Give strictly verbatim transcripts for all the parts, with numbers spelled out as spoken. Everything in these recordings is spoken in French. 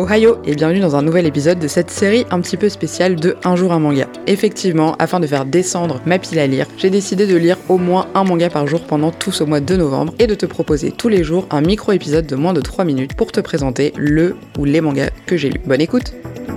Ohio et bienvenue dans un nouvel épisode de cette série un petit peu spéciale de Un jour un manga. Effectivement, afin de faire descendre ma pile à lire, j'ai décidé de lire au moins un manga par jour pendant tout ce mois de novembre et de te proposer tous les jours un micro-épisode de moins de trois minutes pour te présenter le ou les mangas que j'ai lus. Bonne écoute!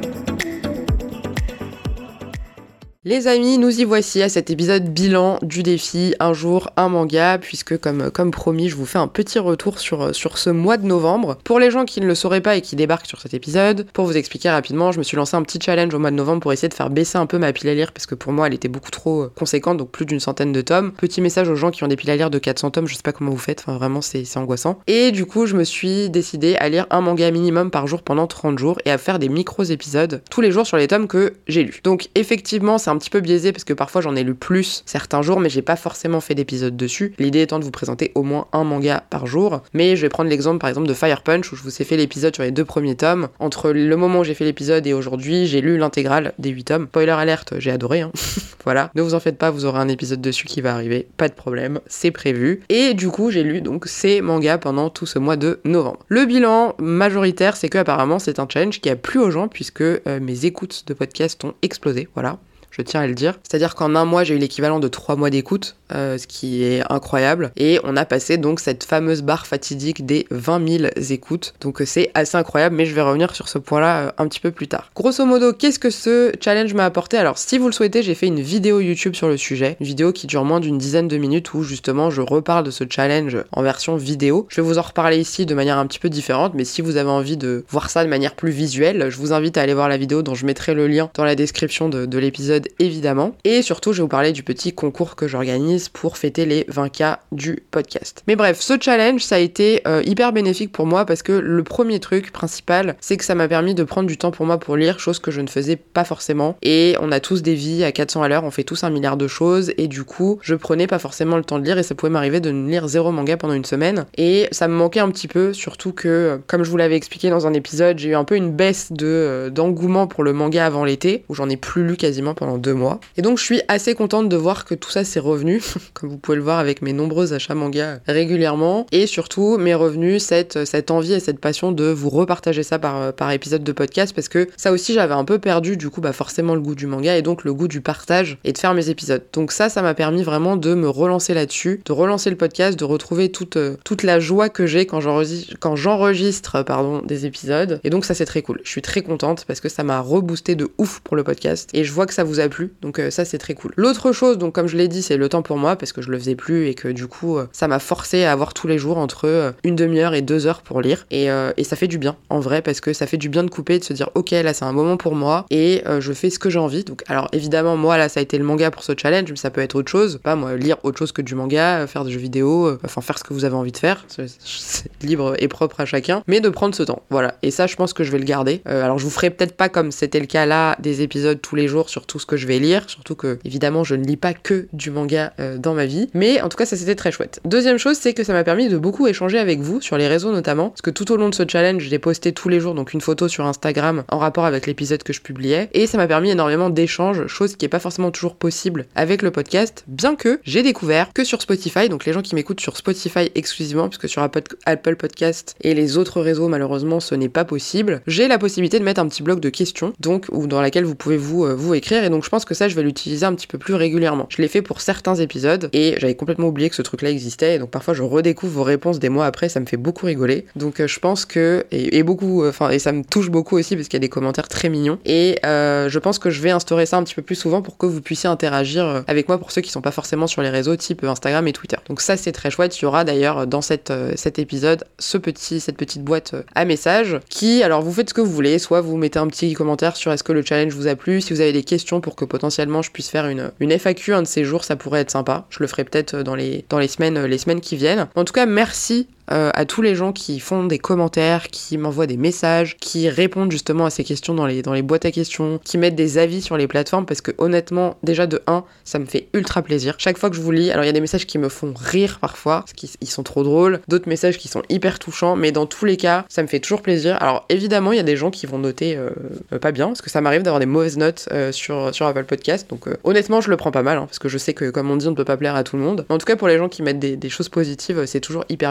Les amis, nous y voici à cet épisode bilan du défi Un jour un manga, puisque comme, comme promis, je vous fais un petit retour sur, sur ce mois de novembre. Pour les gens qui ne le sauraient pas et qui débarquent sur cet épisode, pour vous expliquer rapidement, je me suis lancé un petit challenge au mois de novembre pour essayer de faire baisser un peu ma pile à lire, parce que pour moi elle était beaucoup trop conséquente, donc plus d'une centaine de tomes. Petit message aux gens qui ont des piles à lire de quatre cents tomes, je sais pas comment vous faites, enfin vraiment c'est, c'est angoissant. Et du coup je me suis décidé à lire un manga minimum par jour pendant trente jours et à faire des micros épisodes tous les jours sur les tomes que j'ai lus. Donc effectivement c'est un un petit peu biaisé parce que parfois j'en ai lu plus certains jours mais j'ai pas forcément fait d'épisode dessus. L'idée étant de vous présenter au moins un manga par jour, mais je vais prendre l'exemple par exemple de Fire Punch où je vous ai fait l'épisode sur les deux premiers tomes. Entre le moment où j'ai fait l'épisode et aujourd'hui, j'ai lu l'intégrale des huit tomes. Spoiler alerte, j'ai adoré hein. Voilà, ne vous en faites pas, vous aurez un épisode dessus qui va arriver, pas de problème, c'est prévu. Et du coup j'ai lu donc ces mangas pendant tout ce mois de novembre. Le bilan majoritaire c'est que apparemment c'est un challenge qui a plu aux gens puisque euh, mes écoutes de podcast ont explosé, voilà. Je tiens à le dire. C'est-à-dire qu'en un mois, j'ai eu l'équivalent de trois mois d'écoute, euh, ce qui est incroyable. Et on a passé donc cette fameuse barre fatidique des vingt mille écoutes. Donc c'est assez incroyable, mais je vais revenir sur ce point-là euh, un petit peu plus tard. Grosso modo, qu'est-ce que ce challenge m'a apporté ? Alors, si vous le souhaitez, j'ai fait une vidéo YouTube sur le sujet. Une vidéo qui dure moins d'une dizaine de minutes où justement je reparle de ce challenge en version vidéo. Je vais vous en reparler ici de manière un petit peu différente, mais si vous avez envie de voir ça de manière plus visuelle, je vous invite à aller voir la vidéo dont je mettrai le lien dans la description de, de l'épisode évidemment. Et surtout, je vais vous parler du petit concours que j'organise pour fêter les vingt K du podcast. Mais bref, ce challenge, ça a été euh, hyper bénéfique pour moi parce que le premier truc principal, c'est que ça m'a permis de prendre du temps pour moi pour lire, chose que je ne faisais pas forcément. Et on a tous des vies à quatre cents à l'heure, on fait tous un milliard de choses et du coup, je prenais pas forcément le temps de lire et ça pouvait m'arriver de ne lire zéro manga pendant une semaine. Et ça me manquait un petit peu, surtout que, comme je vous l'avais expliqué dans un épisode, j'ai eu un peu une baisse de, euh, d'engouement pour le manga avant l'été, où j'en ai plus lu quasiment pendant deux mois. Et donc je suis assez contente de voir que tout ça c'est revenu, comme vous pouvez le voir avec mes nombreux achats manga régulièrement, et surtout mes revenus, cette, cette envie et cette passion de vous repartager ça par, par épisode de podcast, parce que ça aussi j'avais un peu perdu du coup bah forcément le goût du manga et donc le goût du partage et de faire mes épisodes. Donc ça, ça m'a permis vraiment de me relancer là-dessus, de relancer le podcast, de retrouver toute, toute la joie que j'ai quand j'enregistre, quand j'enregistre pardon, des épisodes, et donc ça c'est très cool. Je suis très contente parce que ça m'a reboosté de ouf pour le podcast, et je vois que ça vous a plu. Donc euh, ça c'est très cool. L'autre chose, donc comme je l'ai dit, c'est le temps pour moi parce que je le faisais plus et que du coup euh, ça m'a forcé à avoir tous les jours entre euh, une demi-heure et deux heures pour lire et, euh, et ça fait du bien en vrai parce que ça fait du bien de couper, de se dire ok là c'est un moment pour moi et euh, je fais ce que j'ai envie. Donc alors évidemment moi là ça a été le manga pour ce challenge, mais ça peut être autre chose, pas moi lire autre chose que du manga, euh, faire des jeux vidéo, euh, enfin faire ce que vous avez envie de faire, c'est, c'est libre et propre à chacun, mais de prendre ce temps, voilà. Et ça je pense que je vais le garder. Euh, alors je vous ferai peut-être pas comme c'était le cas là des épisodes tous les jours sur tout ce que je vais lire, surtout que évidemment je ne lis pas que du manga euh, dans ma vie, mais en tout cas ça c'était très chouette. Deuxième chose, c'est que ça m'a permis de beaucoup échanger avec vous sur les réseaux notamment, parce que tout au long de ce challenge j'ai posté tous les jours donc une photo sur Instagram en rapport avec l'épisode que je publiais, et ça m'a permis énormément d'échanges, chose qui est pas forcément toujours possible avec le podcast, bien que j'ai découvert que sur Spotify, donc les gens qui m'écoutent sur Spotify exclusivement, puisque sur Apple Podcast et les autres réseaux malheureusement ce n'est pas possible, j'ai la possibilité de mettre un petit bloc de questions, donc ou dans laquelle vous pouvez vous, euh, vous écrire, et donc je pense que ça je vais l'utiliser un petit peu plus régulièrement. Je l'ai fait pour certains épisodes et j'avais complètement oublié que ce truc là existait, et donc parfois je redécouvre vos réponses des mois après, ça me fait beaucoup rigoler, donc euh, je pense que et, et beaucoup enfin euh, et ça me touche beaucoup aussi parce qu'il y a des commentaires très mignons, et euh, je pense que je vais instaurer ça un petit peu plus souvent pour que vous puissiez interagir avec moi pour ceux qui sont pas forcément sur les réseaux type Instagram et Twitter. Donc ça c'est très chouette. Il y aura d'ailleurs dans cette, euh, cet épisode ce petit, cette petite boîte à messages qui, alors vous faites ce que vous voulez, soit vous mettez un petit commentaire sur est-ce que le challenge vous a plu, si vous avez des questions pour que potentiellement je puisse faire une, une F A Q un de ces jours, ça pourrait être sympa. Je le ferai peut-être dans les, dans les semaines, les semaines qui viennent. En tout cas, merci Euh, à tous les gens qui font des commentaires, qui m'envoient des messages, qui répondent justement à ces questions dans les, dans les boîtes à questions, qui mettent des avis sur les plateformes, parce que honnêtement, déjà de un, ça me fait ultra plaisir. Chaque fois que je vous lis, alors il y a des messages qui me font rire parfois, parce qu'ils sont trop drôles, d'autres messages qui sont hyper touchants, mais dans tous les cas, ça me fait toujours plaisir. Alors évidemment, il y a des gens qui vont noter euh, euh, pas bien, parce que ça m'arrive d'avoir des mauvaises notes euh, sur, sur Apple Podcast, donc euh, honnêtement, je le prends pas mal, hein, parce que je sais que comme on dit, on ne peut pas plaire à tout le monde. Mais en tout cas, pour les gens qui mettent des, des choses positives, c'est toujours hyper mignon. Je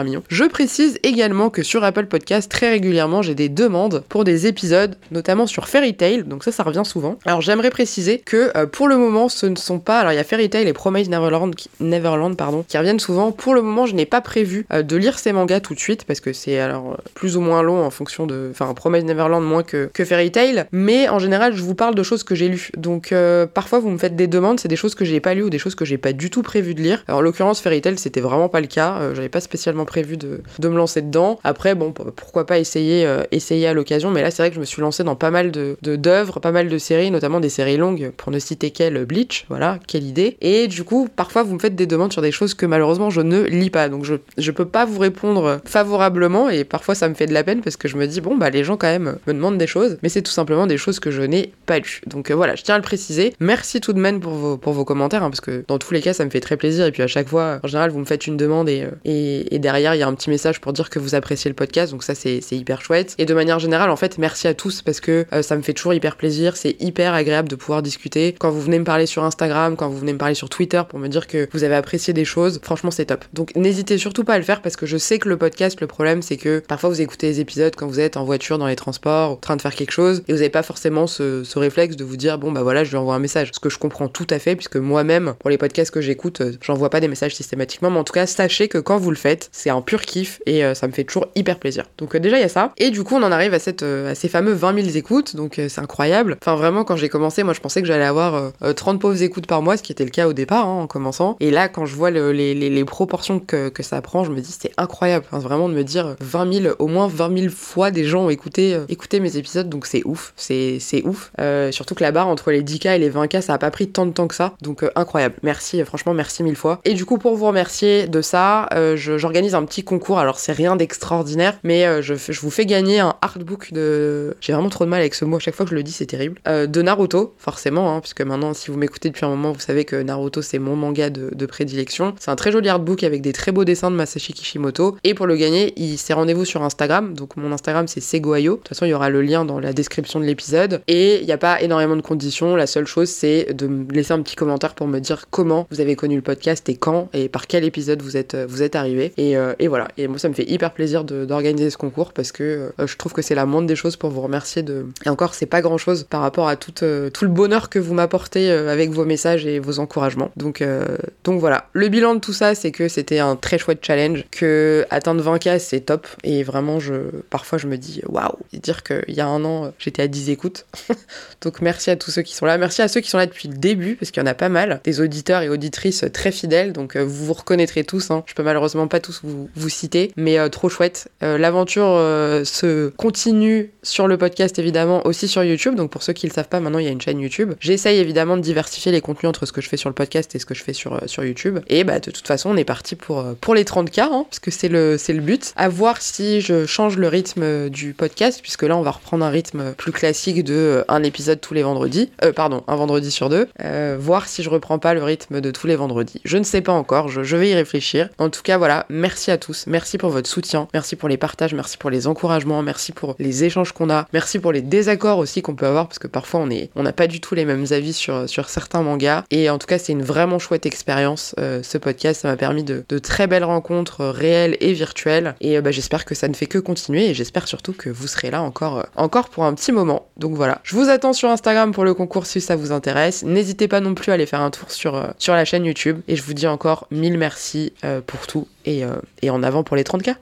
précise également que sur Apple Podcast, très régulièrement, j'ai des demandes pour des épisodes, notamment sur Fairy Tail, donc ça, ça revient souvent. Alors j'aimerais préciser que euh, pour le moment, ce ne sont pas... Alors il y a Fairy Tail et Promised Neverland qui, Neverland, pardon, qui reviennent souvent. Pour le moment, je n'ai pas prévu euh, de lire ces mangas tout de suite, parce que c'est alors euh, plus ou moins long en fonction de... Enfin, Promised Neverland moins que, que Fairy Tail, mais en général, je vous parle de choses que j'ai lues. Donc euh, parfois, vous me faites des demandes, c'est des choses que j'ai pas lues ou des choses que j'ai pas du tout prévu de lire. Alors en l'occurrence, Fairy Tail, c'était vraiment pas le cas. Euh, j'avais pas spécialement prévu de, de me lancer dedans. Après, bon, pourquoi pas essayer, euh, essayer à l'occasion, mais là, c'est vrai que je me suis lancée dans pas mal de, de, d'œuvres, pas mal de séries, notamment des séries longues, pour ne citer qu'elle, Bleach, voilà, quelle idée. Et du coup, parfois, vous me faites des demandes sur des choses que malheureusement, je ne lis pas. Donc je, je peux pas vous répondre favorablement, et parfois, ça me fait de la peine, parce que je me dis, bon, bah, les gens, quand même, me demandent des choses, mais c'est tout simplement des choses que je n'ai pas lues. Donc euh, voilà, je tiens à le préciser. Merci tout de même pour vos, pour vos commentaires, hein, parce que dans tous les cas, ça me fait très plaisir, et puis à chaque fois, en général, vous me faites une demande, et, et, et derrière, il y a un petit message pour dire que vous appréciez le podcast, donc ça, c'est, c'est hyper chouette. Et de manière générale, en fait, merci à tous, parce que euh, ça me fait toujours hyper plaisir, c'est hyper agréable de pouvoir discuter. Quand vous venez me parler sur Instagram, quand vous venez me parler sur Twitter pour me dire que vous avez apprécié des choses, franchement, c'est top. Donc n'hésitez surtout pas à le faire, parce que je sais que le podcast, le problème, c'est que parfois vous écoutez les épisodes quand vous êtes en voiture, dans les transports, en train de faire quelque chose, et vous n'avez pas forcément ce, ce réflexe de vous dire, bon bah voilà, je lui envoie un message. Ce que je comprends tout à fait, puisque moi-même, pour les podcasts que j'écoute, euh, j'envoie pas des messages systématiquement, mais en tout cas, sachez que quand vous le faites, c'est un pur kiff, et euh, ça me fait toujours hyper plaisir. Donc euh, déjà, il y a ça. Et du coup, on en arrive à, cette, euh, à ces fameux vingt mille écoutes, donc euh, c'est incroyable. Enfin, vraiment, quand j'ai commencé, moi, je pensais que j'allais avoir euh, trente pauvres écoutes par mois, ce qui était le cas au départ, hein, en commençant. Et là, quand je vois le, les, les, les proportions que, que ça prend, je me dis, c'est incroyable. Enfin, vraiment de me dire vingt mille, au moins vingt mille fois des gens ont écouté, euh, écouté mes épisodes, donc c'est ouf, c'est, c'est ouf. Euh, surtout que la barre entre les dix K et les vingt K, ça a pas pris tant de temps que ça, donc euh, incroyable. Merci, euh, franchement, merci mille fois. Et du coup, pour vous remercier de ça, euh, je, j'organise un petit concours. Alors, c'est rien d'extraordinaire, mais euh, je, je vous fais gagner un artbook de... J'ai vraiment trop de mal avec ce mot, à chaque fois que je le dis, c'est terrible. Euh, de Naruto, forcément, hein, puisque maintenant, si vous m'écoutez depuis un moment, vous savez que Naruto, c'est mon manga de, de prédilection. C'est un très joli artbook avec des très beaux dessins de Masashi Kishimoto. Et pour le gagner, il s'est rendez-vous sur Instagram. Donc, mon Instagram, c'est Segoayo. De toute façon, il y aura le lien dans la description de l'épisode. Et il n'y a pas énormément de conditions. La seule chose, c'est de me laisser un petit commentaire pour me dire comment vous avez connu le podcast et quand et par quel épisode vous êtes, vous êtes arrivé. Et, euh, et voilà. Et moi, ça me fait hyper plaisir de, d'organiser ce concours parce que euh, je trouve que c'est la moindre des choses pour vous remercier de... Et encore, c'est pas grand chose par rapport à tout, euh, tout le bonheur que vous m'apportez euh, avec vos messages et vos encouragements. Donc, euh, donc voilà. Le bilan de tout ça, c'est que c'était un très chouette challenge, que atteindre vingt K, c'est top. Et vraiment, je, parfois, je me dis, waouh, dire qu'il y a un an, j'étais à dix écoutes. Donc merci à tous ceux qui sont là. Merci à ceux qui sont là depuis le début, parce qu'il y en a pas mal. Des auditeurs et auditrices très fidèles, donc euh, vous vous reconnaîtrez tous. Hein. Je peux malheureusement pas tous vous, vous citer, mais euh, trop chouette. Euh, l'aventure euh, se continue sur le podcast, évidemment, aussi sur YouTube. Donc pour ceux qui le savent pas, maintenant, il y a une chaîne YouTube. J'essaye évidemment de diversifier les contenus entre ce que je fais sur le podcast et ce que je fais sur, euh, sur YouTube. Et bah de toute façon, on est parti pour, euh, pour les trente K, hein, parce que c'est le, c'est le but. À voir si je change le rythme du podcast, puisque là, on va reprendre un rythme plus classique de euh, un épisode tous les vendredis. Euh, pardon, un vendredi sur deux. Euh, voir si je reprends pas le rythme de tous les vendredis. Je ne sais pas encore, je, je vais y réfléchir. En tout cas, voilà, merci à tous. Merci pour votre soutien. Merci pour les partages, merci pour les encouragements, merci pour les échanges qu'on a. Merci pour les désaccords aussi qu'on peut avoir, parce que parfois, on est, on n'a pas du tout les mêmes avis sur, sur certains mangas. Et en tout cas, c'est une vraiment chouette expérience, euh, ce podcast. Ça m'a permis de, de très belles rencontres euh, réelles et virtuelles. Et euh, bah, j'espère que ça ne fait que continuer. Et j'espère surtout que vous serez là encore, euh, encore pour un petit moment. Donc voilà. Je vous attends sur Instagram pour le concours si ça vous intéresse. N'hésitez pas non plus à aller faire un tour sur, euh, sur la chaîne YouTube. Et je vous dis encore mille merci euh, pour tout. Et, euh, et en avant pour les trente K.